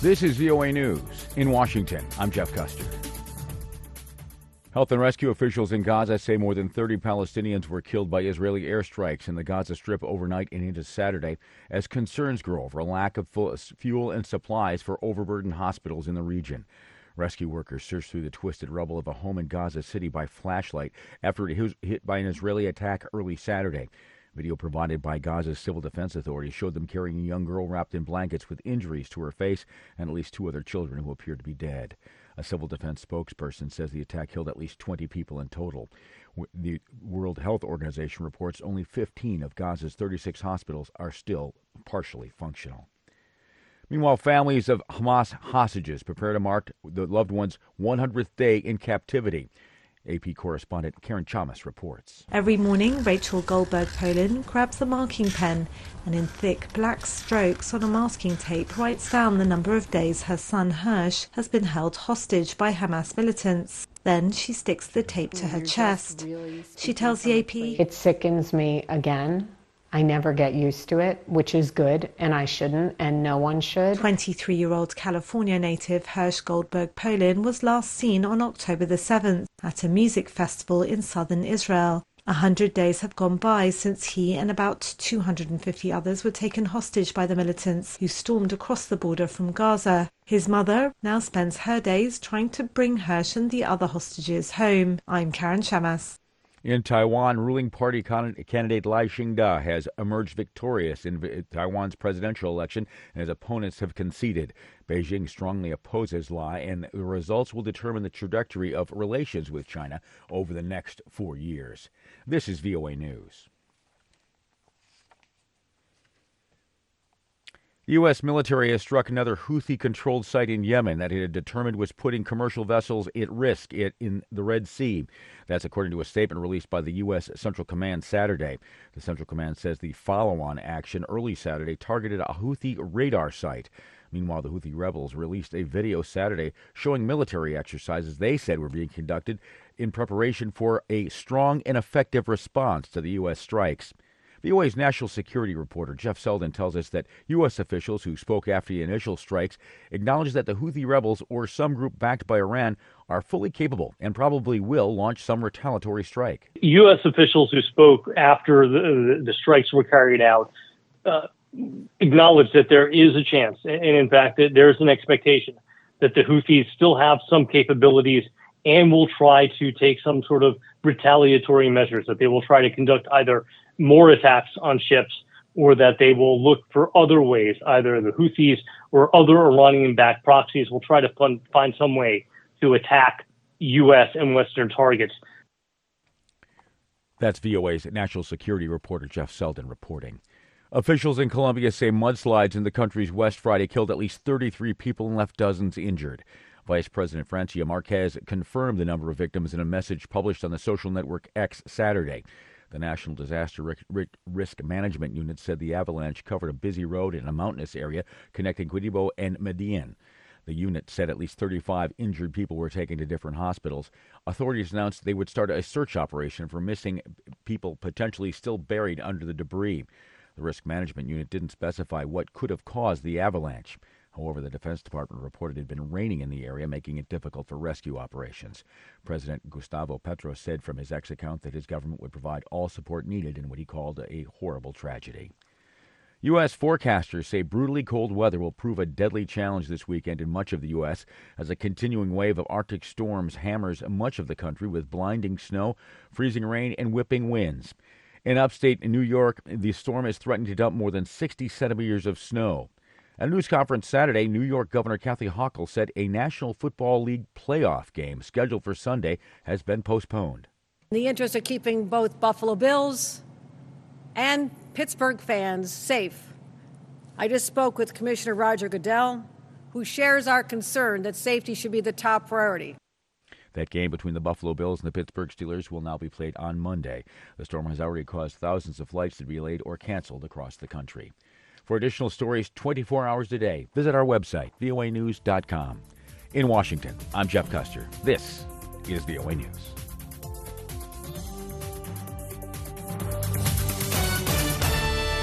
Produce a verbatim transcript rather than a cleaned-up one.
This is V O A News. In Washington, I'm Jeff Custer. Health and rescue officials in Gaza say more than thirty Palestinians were killed by Israeli airstrikes in the Gaza Strip overnight and into Saturday as concerns grow over a lack of fuel and supplies for overburdened hospitals in the region. Rescue workers searched through the twisted rubble of a home in Gaza City by flashlight after it was hit by an Israeli attack early Saturday. Video provided by Gaza's Civil Defense Authority showed them carrying a young girl wrapped in blankets with injuries to her face and at least two other children who appeared to be dead. A civil defense spokesperson says the attack killed at least twenty people in total. The World Health Organization reports only fifteen of Gaza's thirty-six hospitals are still partially functional. Meanwhile, families of Hamas hostages prepare to mark the loved one's one hundredth day in captivity. A P correspondent Karen Chamas reports. Every morning, Rachel Goldberg-Polin grabs a marking pen and in thick black strokes on a masking tape writes down the number of days her son Hirsch has been held hostage by Hamas militants. Then she sticks the tape to her chest. She tells the A P, "It sickens me again. I never get used to it, which is good, and I shouldn't, and no one should." twenty-three-year-old California native Hirsch Goldberg-Polin was last seen on October the seventh at a music festival in southern Israel. A hundred days have gone by since he and about two hundred fifty others were taken hostage by the militants who stormed across the border from Gaza. His mother now spends her days trying to bring Hirsch and the other hostages home. I'm Karen Chamas. In Taiwan, ruling party candidate Lai Ching-te has emerged victorious in Taiwan's presidential election, and his opponents have conceded. Beijing strongly opposes Lai, and the results will determine the trajectory of relations with China over the next four years. This is V O A News. The U S military has struck another Houthi-controlled site in Yemen that it had determined was putting commercial vessels at risk in the Red Sea. That's according to a statement released by the U S Central Command Saturday. The Central Command says the follow-on action early Saturday targeted a Houthi radar site. Meanwhile, the Houthi rebels released a video Saturday showing military exercises they said were being conducted in preparation for a strong and effective response to the U S strikes. V O A's national security reporter Jeff Selden tells us that U S officials who spoke after the initial strikes acknowledged that the Houthi rebels, or some group backed by Iran, are fully capable and probably will launch some retaliatory strike. U S officials who spoke after the, the strikes were carried out uh, acknowledged that there is a chance, and in fact, that there's an expectation that the Houthis still have some capabilities and will try to take some sort of retaliatory measures, that they will try to conduct either more attacks on ships or that they will look for other ways, either the Houthis or other Iranian-backed proxies will try to fund, find some way to attack U S and Western targets. That's V O A's national security reporter Jeff Selden reporting. Officials in Colombia say mudslides in the country's west Friday killed at least thirty-three people and left dozens injured. Vice President Francia Marquez confirmed the number of victims in a message published on the social network X Saturday. The National Disaster Risk Management Unit said the avalanche covered a busy road in a mountainous area connecting Quibdó and Medellin. The unit said at least thirty-five injured people were taken to different hospitals. Authorities announced they would start a search operation for missing people potentially still buried under the debris. The Risk Management Unit didn't specify what could have caused the avalanche. However, the Defense Department reported it had been raining in the area, making it difficult for rescue operations. President Gustavo Petro said from his X account that his government would provide all support needed in what he called a horrible tragedy. U S forecasters say brutally cold weather will prove a deadly challenge this weekend in much of the U S as a continuing wave of Arctic storms hammers much of the country with blinding snow, freezing rain, and whipping winds. In upstate New York, the storm is threatening to dump more than sixty centimeters of snow. At a news conference Saturday, New York Governor Kathy Hochul said a National Football League playoff game scheduled for Sunday has been postponed. In the interest of keeping both Buffalo Bills and Pittsburgh fans safe, I just spoke with Commissioner Roger Goodell, who shares our concern that safety should be the top priority. That game between the Buffalo Bills and the Pittsburgh Steelers will now be played on Monday. The storm has already caused thousands of flights to be delayed or canceled across the country. For additional stories twenty-four hours a day, visit our website, V O A news dot com. In Washington, I'm Jeff Custer. This is V O A News.